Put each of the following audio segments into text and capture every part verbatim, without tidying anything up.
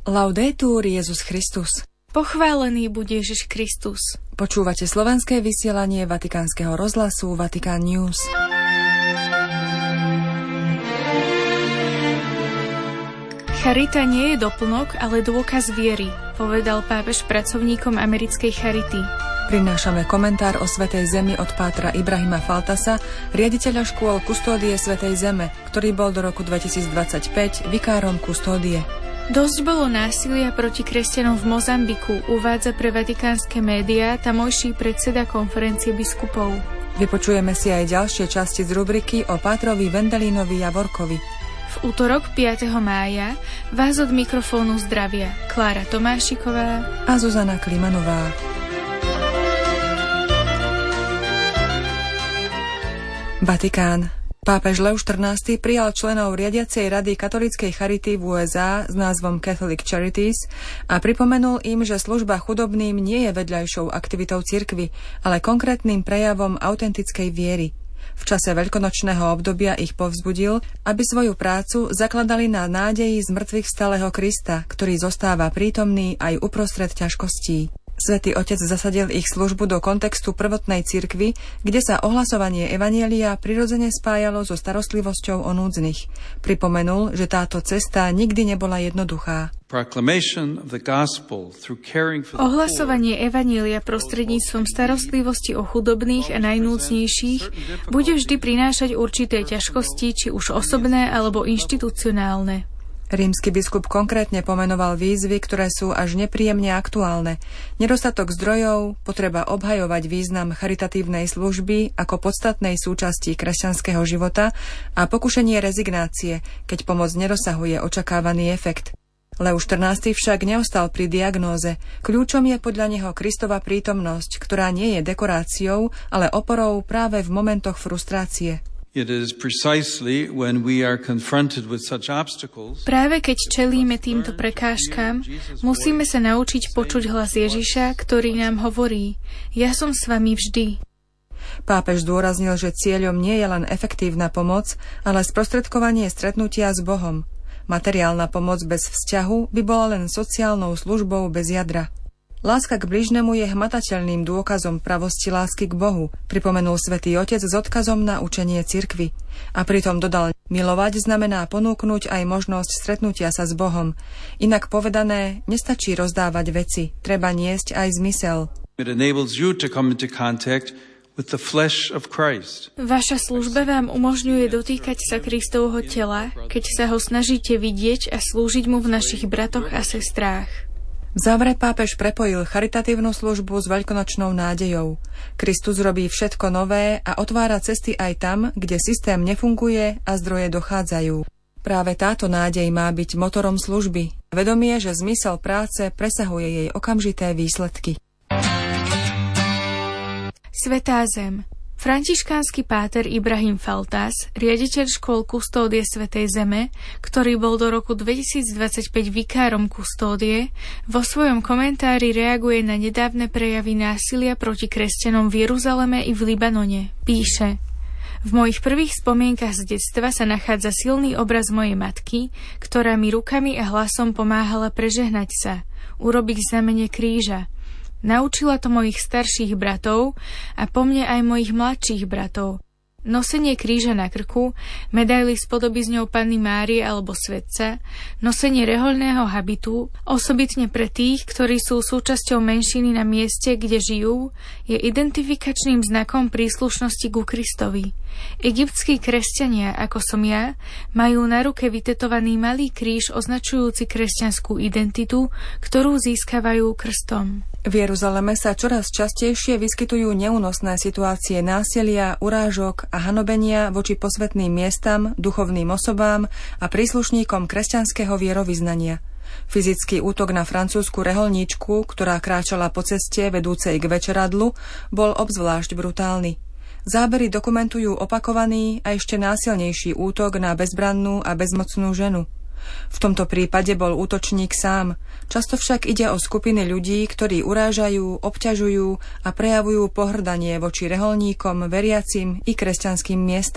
Laudetur Jesus Christus. Pochválený buď Ježiš Kristus. Počúvate slovenské vysielanie Vatikánskeho rozhlasu Vatikán News. Charita nie je doplnok, ale dôkaz viery, povedal pápež pracovníkom americkej Charity. Prinášame komentár o Svätej Zemi od pátra Ibrahima Faltasa, riaditeľa škôl Kustódie Svätej Zeme, ktorý bol do roku dvetisícdvadsaťpäť vikárom kustódie. Dosť bolo násilia proti kresťanom v Mozambiku, uvádza pre vatikánske médiá tamojší predseda konferencie biskupov. Vypočujeme si aj ďalšie časti z rubriky o pátrovi Vendelínovi Javorkovi. V útorok piateho mája vás od mikrofónu zdravia Klára Tomášiková a Zuzana Klimanová. Vatikán. Pápež Lev štrnásty prijal členov riadiacej rady katolíckej charity v ú es á s názvom Catholic Charities a pripomenul im, že služba chudobným nie je vedľajšou aktivitou cirkvi, ale konkrétnym prejavom autentickej viery. V čase veľkonočného obdobia ich povzbudil, aby svoju prácu zakladali na nádeji z mŕtvych vstalého Krista, ktorý zostáva prítomný aj uprostred ťažkostí. Svätý Otec zasadil ich službu do kontextu prvotnej cirkvi, kde sa ohlasovanie evanjelia prirodzene spájalo so starostlivosťou o núdznych. Pripomenul, že táto cesta nikdy nebola jednoduchá. Ohlasovanie evanjelia prostredníctvom starostlivosti o chudobných a najnúcnejších bude vždy prinášať určité ťažkosti, či už osobné alebo inštitucionálne. Rímsky biskup konkrétne pomenoval výzvy, ktoré sú až nepríjemne aktuálne. Nedostatok zdrojov, potreba obhajovať význam charitatívnej služby ako podstatnej súčasti kresťanského života a pokušenie rezignácie, keď pomoc nedosahuje očakávaný efekt. Lev štrnásty však neostal pri diagnóze. Kľúčom je podľa neho Kristova prítomnosť, ktorá nie je dekoráciou, ale oporou práve v momentoch frustrácie. Práve keď čelíme týmto prekážkam, musíme sa naučiť počuť hlas Ježiša, ktorý nám hovorí: Ja som s vami vždy. Pápež zdôraznil, že cieľom nie je len efektívna pomoc, ale sprostredkovanie stretnutia s Bohom. Materiálna pomoc bez vzťahu by bola len sociálnou službou bez jadra. Láska k bližnemu je hmatateľným dôkazom pravosti lásky k Bohu, pripomenul Svätý Otec s odkazom na učenie cirkvi. A pritom dodal, milovať znamená ponúknuť aj možnosť stretnutia sa s Bohom. Inak povedané, nestačí rozdávať veci, treba niesť aj zmysel. Vaša služba vám umožňuje dotýkať sa Kristovho tela, keď sa ho snažíte vidieť a slúžiť mu v našich bratoch a sestrách. V závere pápež prepojil charitatívnu službu s veľkonočnou nádejou. Kristus robí všetko nové a otvára cesty aj tam, kde systém nefunguje a zdroje dochádzajú. Práve táto nádej má byť motorom služby. Vedomie, že zmysel práce presahuje jej okamžité výsledky. Svätá Zem. Františkánsky páter Ibrahim Faltas, riaditeľ škôl Kustódie Svätej Zeme, ktorý bol do roku dvetisícdvadsaťpäť vikárom kustódie, vo svojom komentári reaguje na nedávne prejavy násilia proti kresťanom v Jeruzaleme i v Libanone. Píše: V mojich prvých spomienkach z detstva sa nachádza silný obraz mojej matky, ktorá mi rukami a hlasom pomáhala prežehnať sa, urobiť znamenie kríža. Naučila to mojich starších bratov a po mne aj mojich mladších bratov. Nosenie kríža na krku, medaily s podobizňou Panny Márie alebo svätca, nosenie rehoľného habitu, osobitne pre tých, ktorí sú súčasťou menšiny na mieste, kde žijú, je identifikačným znakom príslušnosti ku Kristovi. Egyptskí kresťania, ako som ja, majú na ruke vytetovaný malý kríž označujúci kresťanskú identitu, ktorú získavajú krstom. V Jeruzaleme sa čoraz častejšie vyskytujú neúnosné situácie násilia, urážok a hanobenia voči posvätným miestam, duchovným osobám a príslušníkom kresťanského vierovyznania. Fyzický útok na francúzsku reholníčku, ktorá kráčala po ceste vedúcej k večeradlu, bol obzvlášť brutálny. Zábery dokumentujú opakovaný a ešte násilnejší útok na bezbrannú a bezmocnú ženu. V tomto prípade bol útočník sám. Často však ide o skupiny ľudí, ktorí urážajú, obťažujú a prejavujú pohrdanie voči reholníkom, veriacim i kresťanským miestam.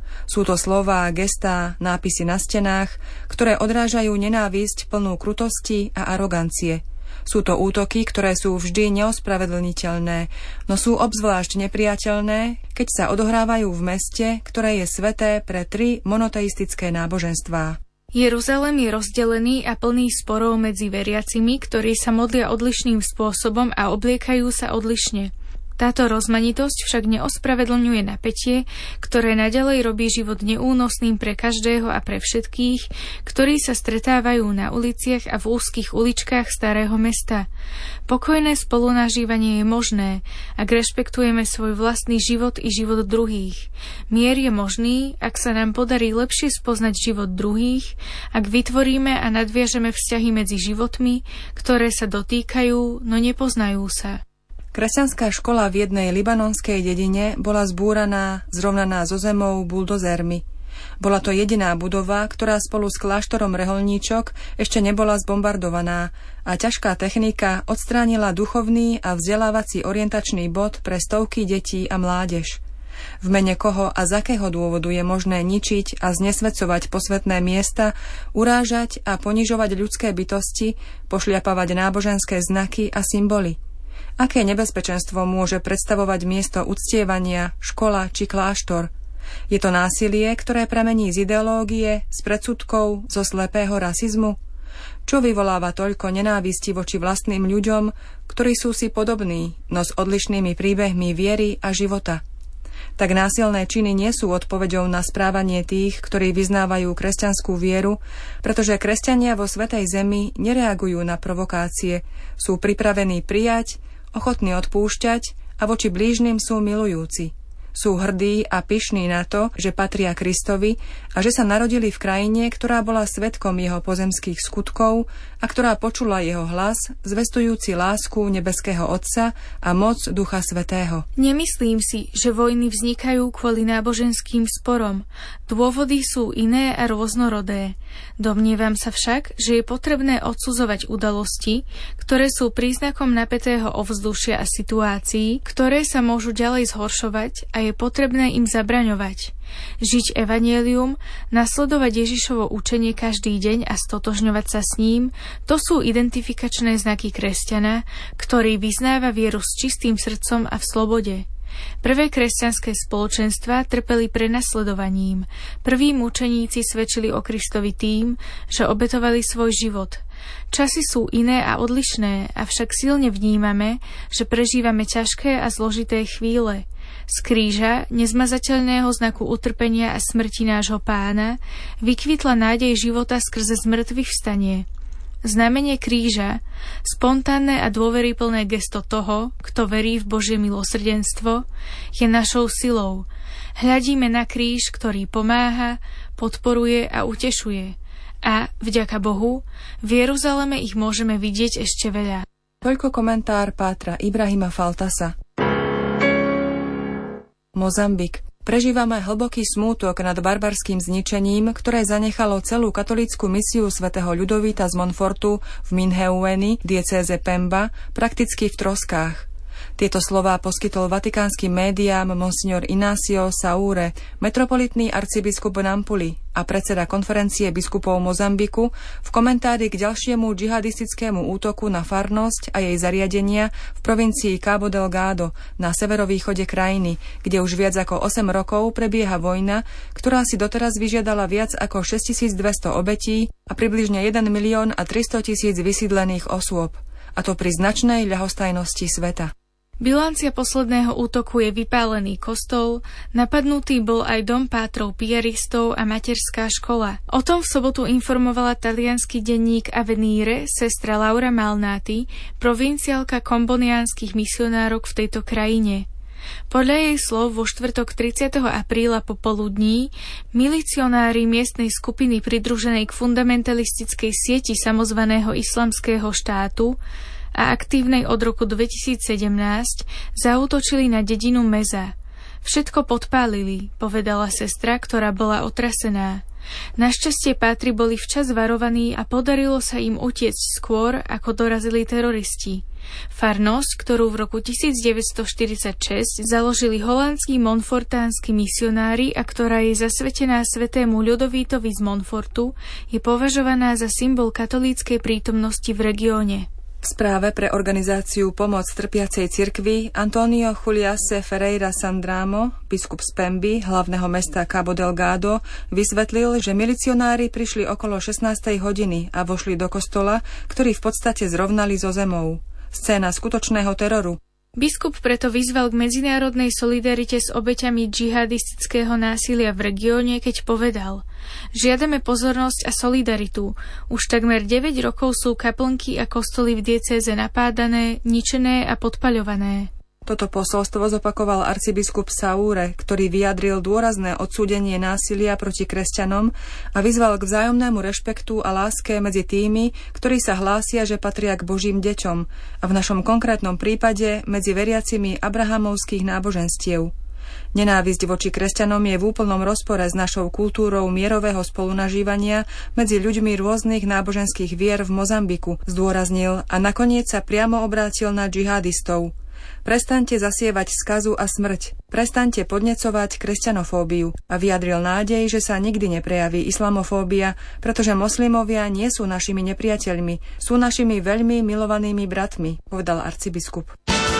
Sú to slová, gestá, nápisy na stenách, ktoré odrážajú nenávisť plnú krutosti a arogancie. Sú to útoky, ktoré sú vždy neospravedlniteľné, no sú obzvlášť nepriateľné, keď sa odohrávajú v meste, ktoré je sväté pre tri monoteistické náboženstvá. Jeruzalém je rozdelený a plný sporov medzi veriacimi, ktorí sa modlia odlišným spôsobom a obliekajú sa odlišne. Táto rozmanitosť však neospravedlňuje napätie, ktoré naďalej robí život neúnosným pre každého a pre všetkých, ktorí sa stretávajú na uliciach a v úzkých uličkách starého mesta. Pokojné spolunažívanie je možné, ak rešpektujeme svoj vlastný život i život druhých. Mier je možný, ak sa nám podarí lepšie spoznať život druhých, ak vytvoríme a nadviažeme vzťahy medzi životmi, ktoré sa dotýkajú, no nepoznajú sa. Kresťanská škola v jednej libanonskej dedine bola zbúraná, zrovnaná so zemou buldozérmi. Bola to jediná budova, ktorá spolu s kláštorom Reholníčok ešte nebola zbombardovaná a ťažká technika odstránila duchovný a vzdelávací orientačný bod pre stovky detí a mládež. V mene koho a z akého dôvodu je možné ničiť a znesvedcovať posvätné miesta, urážať a ponižovať ľudské bytosti, pošliapavať náboženské znaky a symboly? Aké nebezpečenstvo môže predstavovať miesto uctievania, škola či kláštor? Je to násilie, ktoré pramení z ideológie, z predsudkov, zo slepého rasizmu? Čo vyvoláva toľko nenávisti voči vlastným ľuďom, ktorí sú si podobní, no s odlišnými príbehmi viery a života? Tak násilné činy nie sú odpoveďou na správanie tých, ktorí vyznávajú kresťanskú vieru, pretože kresťania vo Svätej Zemi nereagujú na provokácie, sú pripravení prijať, ochotní odpúšťať a voči blížnym sú milujúci. Sú hrdí a pyšní na to, že patria Kristovi a že sa narodili v krajine, ktorá bola svedkom jeho pozemských skutkov a ktorá počula jeho hlas, zvestujúci lásku nebeského Otca a moc Ducha Svätého. Nemyslím si, že vojny vznikajú kvôli náboženským sporom. Dôvody sú iné a rôznorodé. Domnievam sa však, že je potrebné odsudzovať udalosti, ktoré sú príznakom napätého ovzdušia a situácií, ktoré sa môžu ďalej zhoršovať a je potrebné im zabraňovať. Žiť evanjelium, nasledovať Ježišovo učenie každý deň a stotožňovať sa s ním, to sú identifikačné znaky kresťana, ktorý vyznáva vieru s čistým srdcom a v slobode. Prvé kresťanské spoločenstvá trpeli prenasledovaním. Prví mučeníci svedčili o Kristovi tým, že obetovali svoj život. Časy sú iné a odlišné, avšak silne vnímame, že prežívame ťažké a zložité chvíle. Z kríža, nezmazateľného znaku utrpenia a smrti nášho Pána, vykvitla nádej života skrze zmrtvých vstanie. Znamenie kríža, spontánne a dôveryplné gesto toho, kto verí v Božie milosrdenstvo, je našou silou. Hľadíme na kríž, ktorý pomáha, podporuje a utešuje. A, vďaka Bohu, v Jeruzaleme ich môžeme vidieť ešte veľa. Toľko komentár pátra Ibrahima Faltasa. Mozambik. Prežívame hlboký smútok nad barbarským zničením, ktoré zanechalo celú katolícku misiu svätého Ľudovita z Montfortu v Minheueni, diecéze Pemba, prakticky v troskách. Tieto slová poskytol vatikánskym médiám monsignor Inácio Saúre, metropolitný arcibiskup Nampuli a predseda konferencie biskupov Mozambiku v komentári k ďalšiemu džihadistickému útoku na farnosť a jej zariadenia v provincii Cabo Delgado na severovýchode krajiny, kde už viac ako osem rokov prebieha vojna, ktorá si doteraz vyžiadala viac ako šesťtisícdvesto obetí a približne jeden milión a tristotisíc vysídlených osôb, a to pri značnej ľahostajnosti sveta. Bilancia posledného útoku je vypálený kostol, napadnutý bol aj dom pátrov piaristov a materská škola. O tom v sobotu informovala taliansky denník Avvenire sestra Laura Malnati, provinciálka komboniánskych misionárok v tejto krajine. Podľa jej slov vo štvrtok tridsiateho apríla popoludní milicionári miestnej skupiny pridruženej k fundamentalistickej sieti samozvaného islamského štátu a aktívnej od roku dvetisícsedemnásť, zaútočili na dedinu Meza. Všetko podpálili, povedala sestra, ktorá bola otrasená. Našťastie pátri boli včas varovaní a podarilo sa im utiecť skôr, ako dorazili teroristi. Farnosť, ktorú v roku tisícdeväťstoštyridsaťšesť založili holandskí monfortánsky misionári a ktorá je zasvetená svätému Ľudovítovi z Montfortu, je považovaná za symbol katolíckej prítomnosti v regióne. V správe pre organizáciu Pomoc trpiacej cirkvi Antonio Juliase Ferreira Sandramo, biskup z Pemby, hlavného mesta Cabo Delgado, vysvetlil, že milicionári prišli okolo šestnástej hodiny a vošli do kostola, ktorý v podstate zrovnali so zemou. Scéna skutočného teroru. Biskup preto vyzval k medzinárodnej solidarite s obeťami džihadistického násilia v regióne, keď povedal: Žiadame pozornosť a solidaritu. Už takmer deväť rokov sú kaplnky a kostoly v diecéze napádané, ničené a podpaľované. Toto posolstvo zopakoval arcibiskup Saúre, ktorý vyjadril dôrazné odsúdenie násilia proti kresťanom a vyzval k vzájomnému rešpektu a láske medzi tými, ktorí sa hlásia, že patria k Božím deťom, a v našom konkrétnom prípade medzi veriacimi abrahamovských náboženstiev. Nenávisť voči kresťanom je v úplnom rozpore s našou kultúrou mierového spolunažívania medzi ľuďmi rôznych náboženských vier v Mozambiku, zdôraznil a nakoniec sa priamo obrátil na džihadistov. Prestaňte zasievať skazu a smrť. Prestaňte podnecovať kresťanofóbiu a vyjadril nádej, že sa nikdy neprejaví islamofóbia, pretože moslimovia nie sú našimi nepriateľmi, sú našimi veľmi milovanými bratmi, povedal arcibiskup.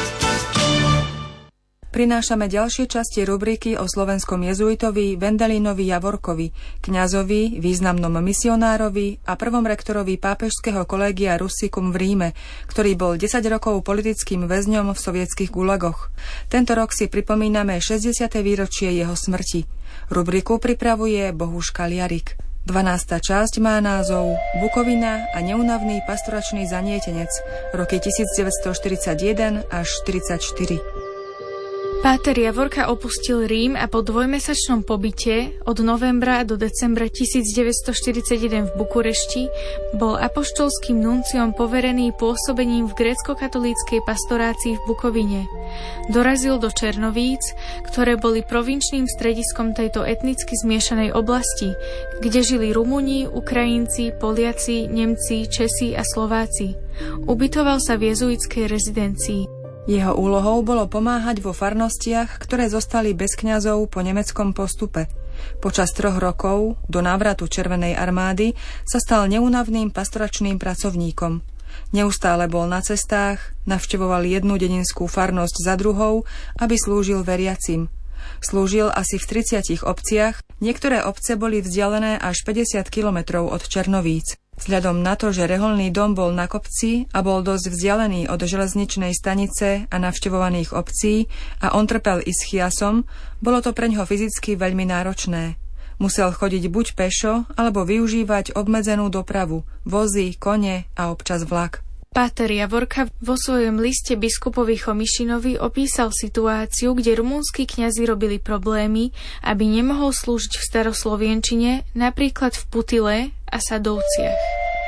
Prinášame ďalšie časti rubriky o slovenskom jezuitovi Wendelinovi Javorkovi, kňazovi, významnom misionárovi a prvom rektorovi pápežského kolégia Russicum v Ríme, ktorý bol desať rokov politickým väzňom v sovietskych gulagoch. Tento rok si pripomíname šesťdesiate výročie jeho smrti. Rubriku pripravuje Bohuš Kaliarik. dvanásta časť má názov Bukovina a neúnavný pastoračný zanietenec, roky tisícdeväťstoštyridsaťjeden až štyridsaťštyri. Páter Javorka opustil Rím a po dvojmesačnom pobyte od novembra do decembra tisícdeväťstoštyridsaťjeden v Bukurešti bol apoštolským nunciom poverený pôsobením v grécko-katolíckej pastorácii v Bukovine. Dorazil do Černovíc, ktoré boli provinčným strediskom tejto etnicky zmiešanej oblasti, kde žili Rumúni, Ukrajinci, Poliaci, Nemci, Česi a Slováci. Ubytoval sa v jezuitskej rezidencii. Jeho úlohou bolo pomáhať vo farnostiach, ktoré zostali bez kňazov po nemeckom postupe. Počas troch rokov, do návratu Červenej armády, sa stal neúnavným pastoračným pracovníkom. Neustále bol na cestách, navštevoval jednu dedinskú farnosť za druhou, aby slúžil veriacim. Slúžil asi v tridsiatich obciach, niektoré obce boli vzdialené až päťdesiat kilometrov od Černovíc. Vzhľadom na to, že reholný dom bol na kopci a bol dosť vzdialený od železničnej stanice a navštevovaných obcí a on trpel ischiasom, bolo to preňho fyzicky veľmi náročné. Musel chodiť buď pešo, alebo využívať obmedzenú dopravu, vozy, kone a občas vlak. Páter Javorka vo svojom liste biskupovi Chomišinovi opísal situáciu, kde rumunskí kňazi robili problémy, aby nemohol slúžiť v staroslovienčine, napríklad v Putile a Sadovciach.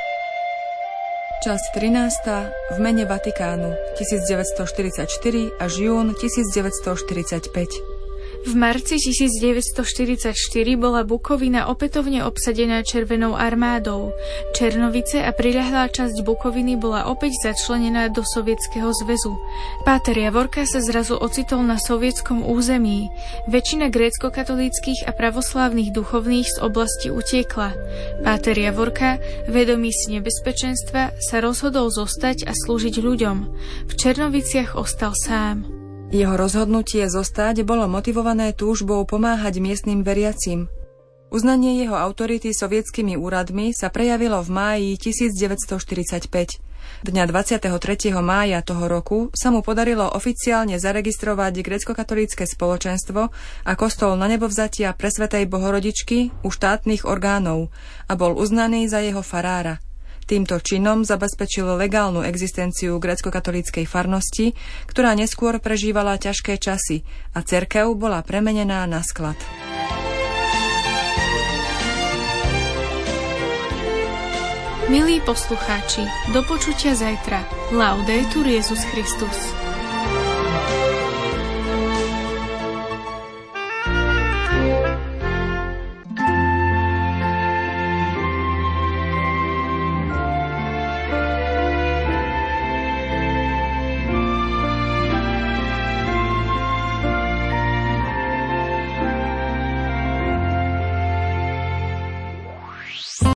Časť trinásta v mene Vatikánu tisícdeväťstoštyridsaťštyri až jún tisícdeväťstoštyridsaťpäť. V marci tisícdeväťstoštyridsaťštyri bola Bukovina opätovne obsadená Červenou armádou. Černovice a priľahlá časť Bukoviny bola opäť začlenená do Sovietskeho zväzu. Páter Javorka sa zrazu ocitol na sovietskom území. Väčšina grécko-katolíckych a pravoslávnych duchovných z oblasti utiekla. Páter Javorka, vedomý si nebezpečenstva, sa rozhodol zostať a slúžiť ľuďom. V Černoviciach ostal sám. Jeho rozhodnutie zostať bolo motivované túžbou pomáhať miestnym veriacim. Uznanie jeho autority sovietskými úradmi sa prejavilo v máji tisícdeväťstoštyridsaťpäť. Dňa dvadsiateho tretieho mája toho roku sa mu podarilo oficiálne zaregistrovať grécko-katolícke spoločenstvo a kostol na nebovzatia Presvätej Bohorodičky u štátnych orgánov a bol uznaný za jeho farára. Týmto činom zabezpečil legálnu existenciu grécko-katolíckej farnosti, ktorá neskôr prežívala ťažké časy a cirkev bola premenená na sklad. Milí poslucháči, do počutia zajtra. Laudetur Jesus Christus.